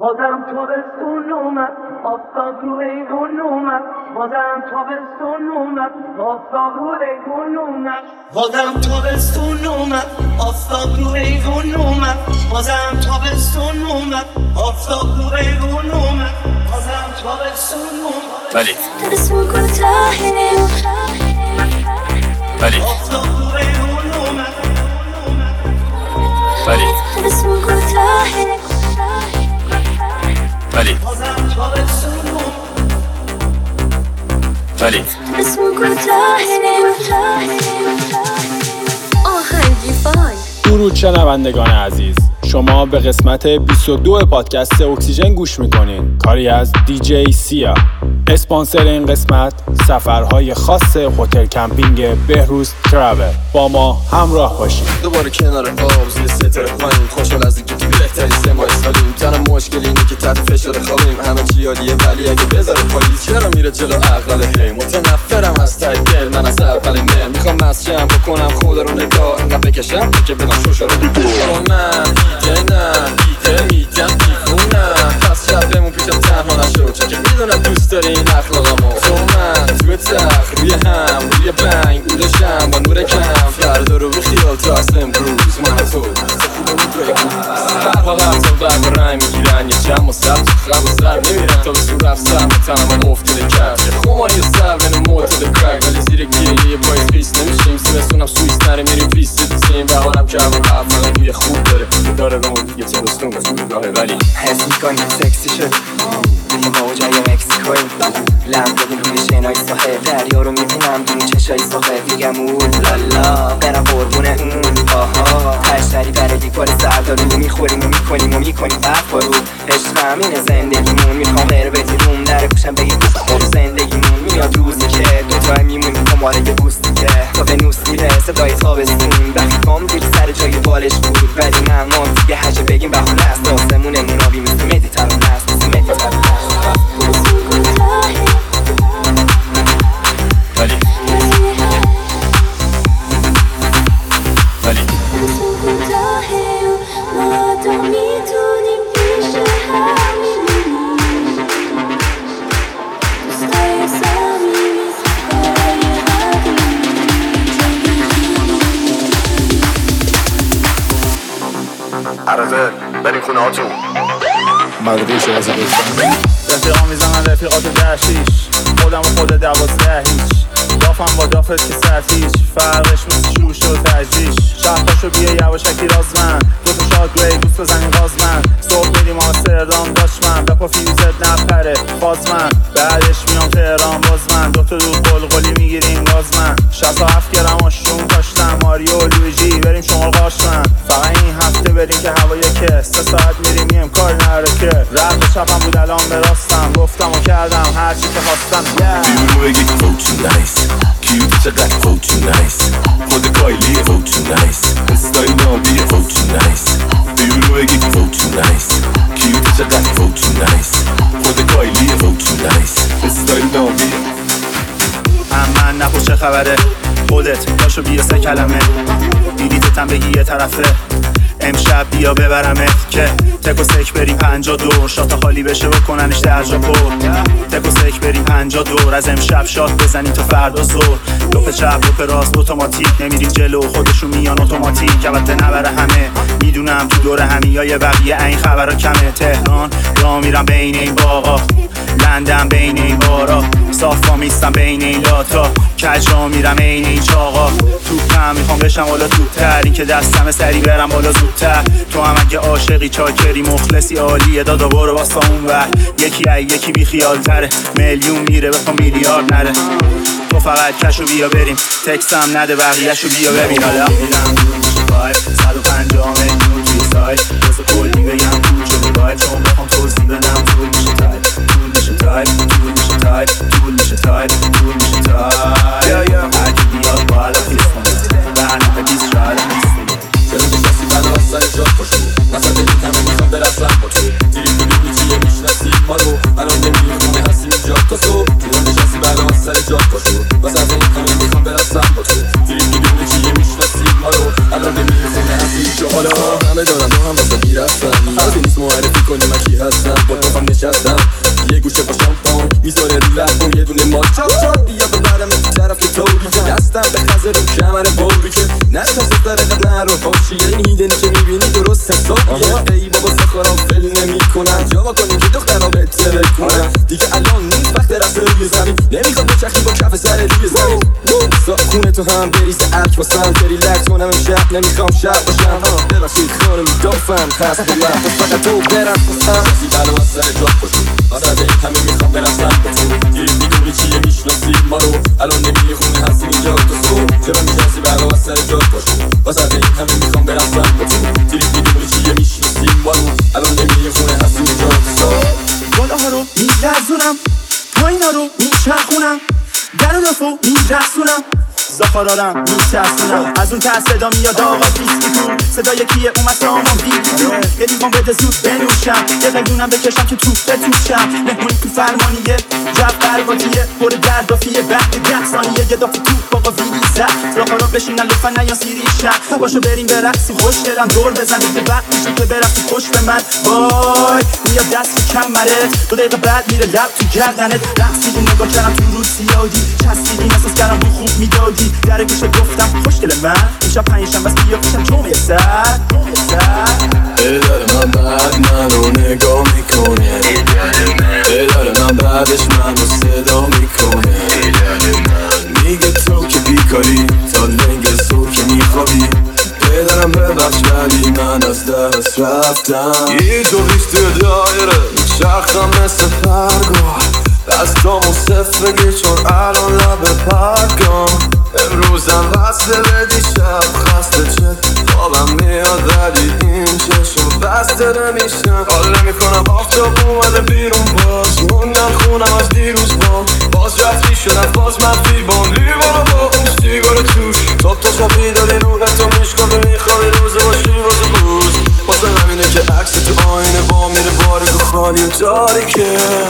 بازم تابستون اومد آفتاب رو ایوون اومد بازم تابستون اومد آفتاب رو ایوون اومد بازم تابستون اومد آفتاب رو ایوون اومد بازم تابستون اومد آفتاب رو ایوون اومد بازم تابستون اومد ولی تابستون کوتاهه ولی آفتاب رو ایوون اومد ولی تابستون کوتاهه ولی ولی آهنگی فای. درود شنوندگان عزیز، شما به قسمت 22 پادکست اکسیژن گوش میکنین. کاری از دیجی سیا. اسپانسر این قسمت سفرهای خاص هتل کمپینگ بهروز تراول. با ما همراه باشید. دوباره کنار آب زیر ستاره پایین، خوشحال از اینکه تو بهترین سمای سالیم. تنها مشکل اینه که تحت فشار خوابیم، همه چی عالیه ولی اگه بذاره پاییز چرا میره جلو عقل هی. متنفرم از ته دل، من از اول مل میخوام مسجم بکنم خدا رو نگاه انقدر بکشم که بدم شوشا رو بگو من دیگه میدم دیفونم. پس شبمون پیشم تنها نشو چون که میدونم دوست داری این اخلاقمو. تو من توی تخت روی هم روی بنگ بودشم با نور کم فردا رو بخیال تا از امروز من تو برها رفتم برگ رای میگیرن یه جمع و سر تو خم و سر نمیرن تا به سور رفتم به تنم افتاده کرد خماری و سر بین معتاد کرک ولی زیر گیری پایز خیست نمیشیم سمستونم سویس نره میریم پیست دیسیم بهارم که همون هفت بوی خوب داره به اون دیگه تبستون به فرودگاهه ولی حس میکنیم سکسی شد روی موجای مکسیکوی لم دادیم روی شنای ساحل دریا رو میبینم دون چشای ساحل دیگم اون لالا برم قربونه اون آها هشتری برای گل سردارو میخوریم و میکنیم برف رو عشق همینه زندگیمون میخوام غیر بدیروم در گوشم بگی زندگیمون میاد روزی که دوتای میمونیم کماره یه بوستی که تا به نوس میره صدای تابستون وقتی کام دیر سر جای بالش بود ولی ممنون دیگه هجه بگیم بخونه است آسمونمون آبی مثل مدیترانه است ولی ولی عرضه بریم خونه هاتون مدقیش از قسمت رفیقا میزنن رفیقات درشیش خودم و خود 12 هیچ دافم با دافت که سرتیش فرقش مثل شروش و تجریش شهرپاشو بیا یواشکی رازمن دوتا شاد گوی دوست بزنین غازمن صبح بریم آمستردام داشمن بپا فیوزت نپره بازمن بعدش میام تهران بازمن دوتا دود قلقلی میگیریم غازمن 67 گرم آشون کاشتم ماریو لویجی بریم شمال قاشمن فقط این هفته بریم که هوا یکه 3 ساعت میریم میم کار نره که رد به چپم بود الان به راستم گفتم و کردم هرچی که خواستم بیرو بگی فوتو نایس کیوتی چقدر فوتو نایس خود کایلی فوتو نایس استایل نابی فوتو نایس بیرو بگی فوتو نایس کیوتی چقدر فوتو نایس خود کایلی فوتو نایس استایل نابی من نپوش چه خبره خودت باشو بیا 3 کلمه دیدیتم بگی یه طرفه امشب بیا ببرمت که تک و سک بریم 52 شات خالی بشه بکننش درجا پر تک و سک بریم 52 از امشب شات بزنیم تا فردا زور لپ چپ لپ راست اتوماتیک نمیریم جلو خودشون میان اتوماتیک البته نبره همه میدونم تو دور همیای بقیه این خبرا کمه تهران را میرم بین این باغا لندن بین این بارا صافا میستم بین این لاتا کجا میرم این این چاقا توپم میخوام بشم حالا توپتر این که دستم سری برم بالا زودتر تو هم اگه عاشقی چاکری مخلصی عالیه دادا برو واسه اون ور یکی بی خیال تره میلیون میره بخوام میلیارد نره تو فقط کشو بیا بریم تکسم نده بقیهشو بیا ببین حالا میرم دور 150 میلیون توی سایت واسه کلی بگم پول شده باید چون بخوام توضیح بدم طول میشه تایپ هرکی بیاد باید خیست کنه برنامه 20 شاید نیست چرا نشستی بلا از سر جاد پاشو مثلا دلی همه میخوام برسم با تو دیریم ببینی چیه میشنسی ما رو الان نمیری خونه هستیم اینجا تا صبح چرا نشستی بلا از سر جاد پاشو مثلا دلی همه میخوام برسم با تو دیریم ببینی چیه میشنسی ما رو الان نمیری خونه هستیم اینجا حالا همه دارم با هم واسه گیرفتن هر بینی میکنی من کی هستم با تو هم نشستم یه گوشه با شامپان میذاره رو لبم یه دونه مال چاپ چاپ بیا ببرم این طرف که طوری که دستم به خزر رو کمر بوری که نشناس درقت نرو باشی این هیدنی که میبینی درست حسابیه ای بابا سخارم فل نمی کنن جواب کنیم که دخترها بهت بکنن دیگه الان نیست وقت رفته روی زمین نمیخواد بچخی با کف سر روی زمین خونه تو هم بریز ارک واسم بری لکس کنم امشب نمیخوام شب باشم ببخشید خانم دافم هست بلد فقط تو برم بسم کسی بلا از سر جا خوشون واسه به همه میخوام برسم به تو دیرید میدونی چیه میشناسی ما رو الان نمیخونه هستی اینجا تو سو چرا میشناسی بلا از سر جا خوشون واسه به همه میخوام برسم به تو دیرید میدونی چیه میشناسی ما رو الان نمیخونه هستی اینجا تو سو بالاها رو میلرزونم پایینا رو میچرخونم در و دفو میرسونم زخارارم میترسونم از اون که صدا میاد آقا بیسکیتون صدای کیه اومد سامان بیگیدون یه لیوان بده زود بنوشم یه قیدونم بکشم که توپ بتوشم مهمونی تو فرمانیه جب قرباتیه پر درد و فیه بعد 10 ثانیه یه دافت توپ بابا ویلیزه زخارا بشینن لطفا نیان سیریشن باشو بریم برقصی خوش دلم دور بزنید به وقت میشه که برفتی خوش به من وای میاد دست تو کمرت 2 دقیقه بعد میره لب تو گردنت رقصیدی نگاه کردم تو رو سیادی چسبیدی احساس کردم رو خوب میدادی در گوشه گفتم خوشگل من میشم 5 شنبه بس بیا پیشم جمعه سر دلار من بعد منو نگاه میکنه دلار من بعدش منو صدا میکنه میگه تو که بیکاری تا لنگ زور که میخوابی پدرم ببخش ولی من از دست رفتم یه دو ریخت دایره میچرخم مثل پرگاه دستامو صفر بگی چون الان لب پرگام امروزم وصله به دیشب خسته چه خوابم میاد ولی این چشم بسته نمیشم حال نمیکنم آفتاب اومده بیرون باز موندم خونم از دیروز باز رفتی شدم باز منفی بام لیوان با اون سیگار توش صبح تا شب بیداری روحتو میشکنه میخوای روزه باشی واسه روز واسه همینه که عکس تو آینه با میره باریک و خالی و تاریکه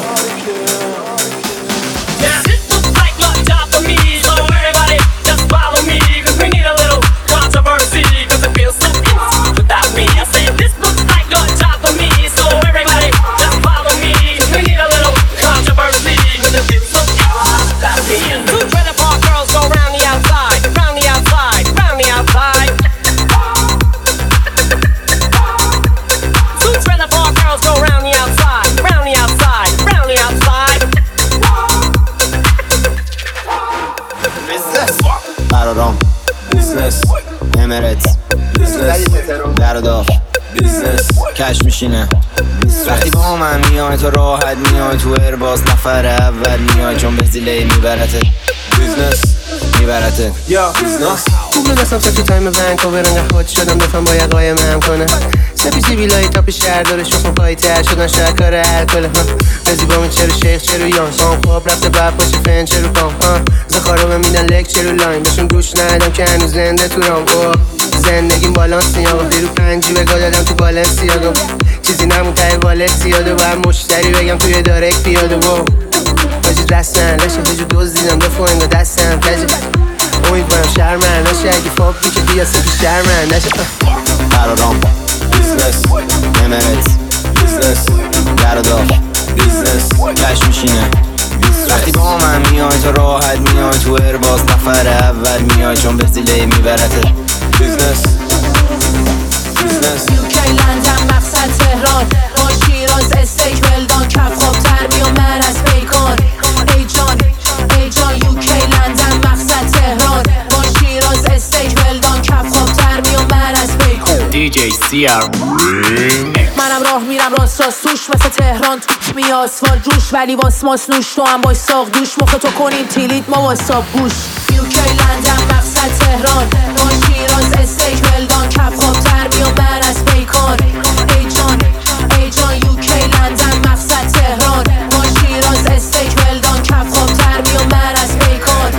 کش میشینه وقتی با من میای تو راحت میای تو ارباز نفر اول میای چون به زیله میبرته بیزنس میبرته یا بیزنس خوب ندستم سکت تایم ونکوور انقدر خود شدم دفعم با یه قایم هم کنه سپیسی بیلایی تاپ شهر داره شخم پایی تر شدن شهر کار الکله بزی با من چرو شیخ چرو یان سام خواب رفته بعد پاشه فن چرو پام زخارا بمیدن لک چرو لاین بهشون گوش ندم که هنوز زنده تو رام زندگیم بالانس نیاغم دیرو 5 بگاه دادم تو بالنسیاگم چیزی نمون ته والنسیاده و هم مشتری بگم توی دارک پیاده و باجی دستن لشه بجو دوز دیدم دفعه انگا دستم تجه امیدوارم شرمن نشه اگه فابی که بیا سپی شرمن نشه قرارام بیزنس امرت بیزنس گردار بیزنس کش میشینه وقتی با من میای تو راحت میای تو ارباز نفر اول میای چون به زیله میبرته بیزنس یوکی لندن مقصد تهران با شیراز استیک ولدان کف خواب ترمی و من از بیکان ای جان یوکی لندن مقصد تهران با شیراز استیک ولدان کف خواب ترمی و من از بیکان دیجی سیا منم راه میرم راست توش مثل تهران توش می آسفال جوش ولی واس ماس نوش تو هم باش ساق دوش مخ تو کنیم تیلیت ما واسا بوش یوکی لندن مقصد تهران با شیراز استیک ولدان کف خواب ترمی و من از بیکان ای جان یوکی لندن مقصد تهران با شیراز استیک ولدان کف خواب ترمی و من از بیکان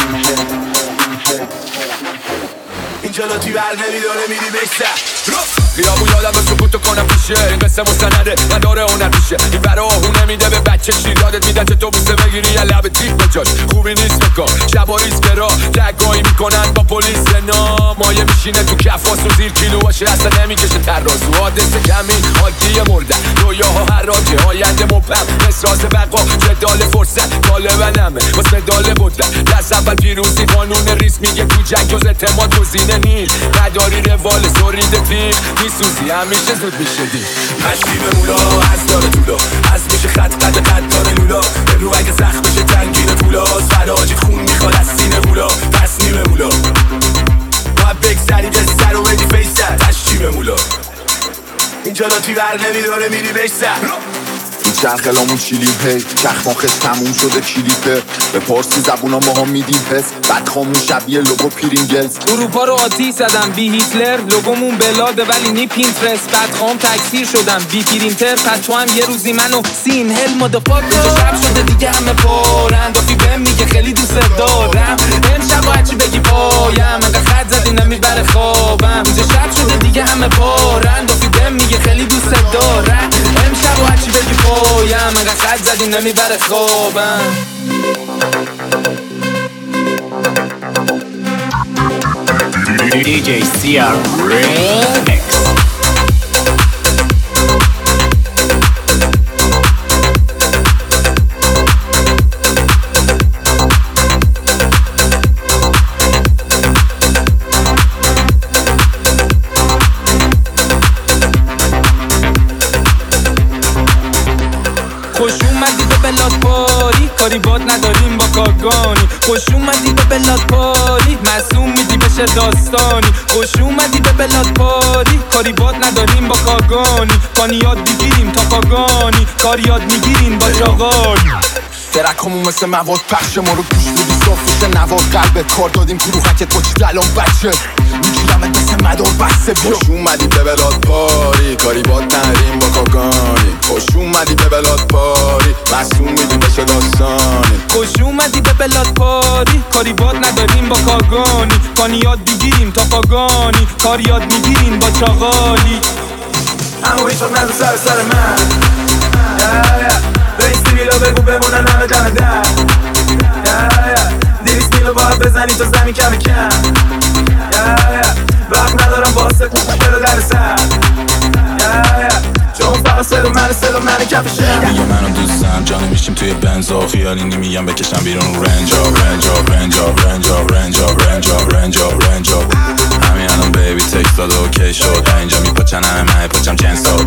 اینجا لا توی بر نمیداره میری بکتر خیابون یادم سکوتو کنم پیشه این قصه مستنده نداره هنر پیشه این برا آهونه میده به بچه شیر یادت میدن چه تو بوسه بگیری یا لب تیپ بجاش خوبی نیست بکن شبا ریز برا دگاهی میکنن با پلیس نام مایه میشینه تو کفاس و زیر کیلو باشه اصلا نمیکشه ترازو حادثه کمی عادی مردن رویاها حراجه آینده مبهم احساس بقا جدال فرصت طالبنمه واسه مدال بودن دست اول پیروزی قانون ریس میگه تو جنگ جز اعتماد گزینه نیست نداری روال سوریده تیر میسوزی همیشه زود میشه دیر مشتی به مولا از داره طولا از میشه خط قد داره لولا به رو اگه زخم بشه تنگین طولاست فراجی خون میخواد از سینه مولا پس نیمه مولا باید بگذری به سر و بدی فیسر تشتی به مولا اینجا لاتی بر نمیداره میری بشتر چرخلامون چیلیپ هی چخماخش تموم شده کلیپه به پارسی زبونا ما هم میدیم پس بعد خامون شبیه لوگو پیرینگلز اروپا رو آتیش زدم بی هیتلر لوگومون بلاده ولی نی پینترست بعد خام تکثیر شدم بی پرینتر پس تو هم یه روزی منو سین هل مادافاکر اینجا شب شده دیگه همه پارن دافی بهم میگه خیلی دوست دارم امشب هرچی بگی پایم انقدر خط زدی نمیبره خوابم اینجا شب شده دیگه همه پارن دافی بهم میگه خیلی دوست دارم امشب هرچی بگی پایم انقدر خط زدی نمیبره خوابم DJ CR Remix. خوش اومدی به بلاد پاری کاری باد نداریم با کارگانی خوش اومدی به بلاد پاری معصوم میدی بشه داستانی خوش اومدی به بلاد پاری کاری باد نداریم با کارگانی کانی یاد بگیریم تا پاگانی کار یاد میگیریم با چاقانی درکمون مثل مواد پخش ما رو گوش میدی صافش نواد قلبت کار دادیم تو روحکت با چی دلان بچه میگیرمت مثل مدار بسته بیا خوش اومدی به بلاد پاری کاری باد نداریم با کارگانی خوش اومدی به بلاد پاری معصوم میدی بشه داستانی خوش اومدی به بلاد پاری کاری باد نداریم با کارگانی کانی یاد بگیریم تا پاگانی کار یاد میگیریم با چاقالی همو هیچ وقت نزو سر من بیستی بیلا بگو بمونن همه دم در 200 میلو باید بزنی تا زمین کم کم وقت ندارم واسه بلو در سر چون فقط صدا من کف شم میگه منو دوستم جانه میشیم توی بنزا خیالی نمیگم بکشم بیرون رنجا همین الان بیبی تکست داده اوکی شد اینجا میپاچن همه من پاچم جنسو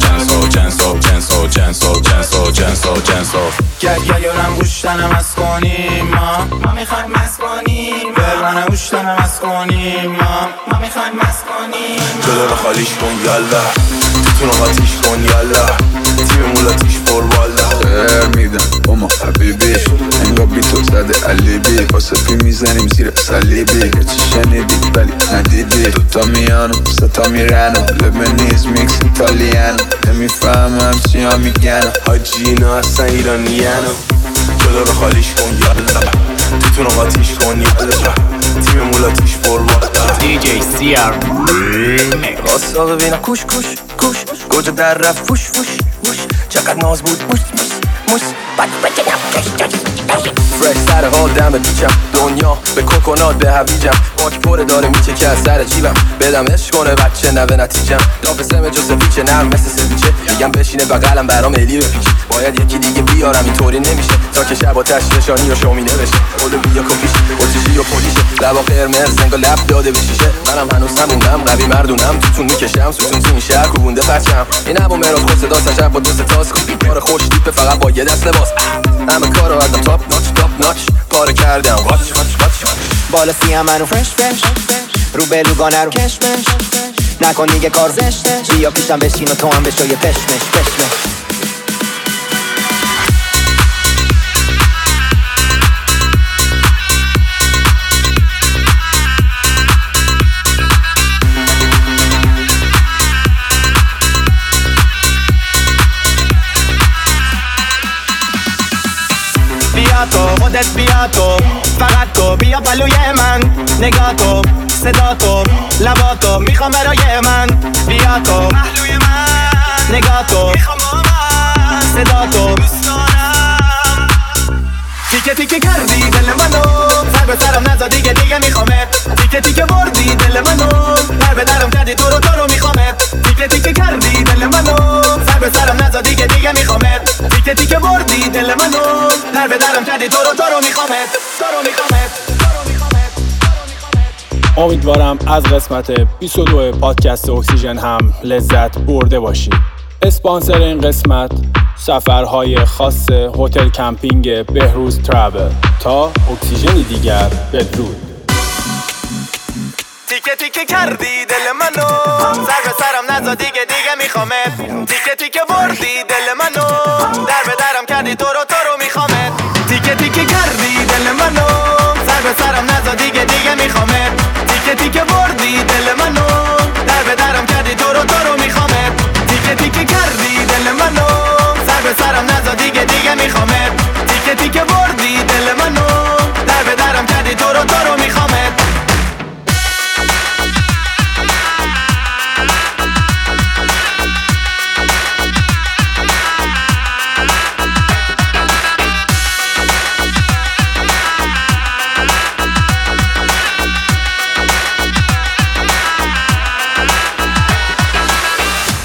گرگرم گوشتنم از کنیم ما میخوایم مست کنیم برمانه گوشتنم از کنیم ما میخوایم مست کنیم جلو رو خالیش کن یالا تو قاتیش کن یالا تیم مولاتیش پر والا خیر میدم اما حبیبی انگار بی تو زده علیبی واسه پی میزنیم زیر صلیبی هرچی شنیدی ولی ندیدی دوتا میانم ستا میرنم لبنیز میکس ایتالیانم نمیفهمم چی ها میگنم حاجی اینا اصلا ایرانیانم جلو رو خالیش کن یالا تو قاتیش کن یالا تیم مولاتیش پر والا DJ CR Remix. راستا ببینم کوش گوجه در رفت فوش چقدر ناز بود موس بعد فرش سر حال دم بیچم دنیا به کوکونات به هویجم باک پره داره میچه از سر جیبم بدم عشق کنه بچه نوه نتیجم لابسم جز پیچه نرم مثل سویچه میگم بشینه بغلم برام الی بپیچه باید یکی دیگه بیارم اینطوری نمیشه تا که شب آتش نشانی و شومینه بشه خود بیا کپیش اوتیشی و پولیشه لبا قرمز زنگا لب داده به شیشه منم هنوز هموندم قوی مردونم توتون میکشم ستون تو این شهر کوبونده پرچم این ابو مراز خود صدا سجب با دو تاس کار خوش دیپه فقط با یه دست لباس همه کارو ازم تاپ ناچ پاره کردم واچ بالا سیام منو فرش رو بلوگانه رو کشمش نکن دیگه کار زشته بیا پیشم بشین و تو هم بشو یه پشمش بیا تو خودت بیا تو فقط تو بیا پلوی من نگاه تو صدا تو لباتو میخوام برای من بیا تو پهلوی من نگاه تو میخوام با من صدا تو دوست دارم تیکه تیکه کردی دل منو سر به سرم نزا دیگه میخوامت تیکه تیکه بردی دل منو در به درم کردی تو رو میخوامت تیکه تیکه کردی دل منو سر به سرم نزا دیگه میخوامت تیکه تیکه بردی دل منو در به درم کردی تو رو میخوامت امیدوارم از قسمت 22 پادکست اکسیژن هم لذت برده باشید. اسپانسر این قسمت سفرهای خاص هتل کمپینگ بهروز تراول. تا اکسیژنی دیگر، بدرود. تیکه تیکه کردی دل منو سر به سرم نزا دیگه میخوامت تیکه تیکه بردی دل منو در به درم کردی تو رو میخوامت تیکه تیکه کردی دل منو سر به سرم نزا دیگه میخوامت تیکه تیکه بردی دل منو در به درم کردی تو رو میخوامت تیکه تیکه کردی دل منو سر به سرم نزا دیگه میخوامت تیکه تیکه بردی دل منو در به درم کردی تو رو میخوامت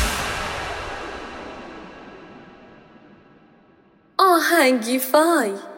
آهنگی فای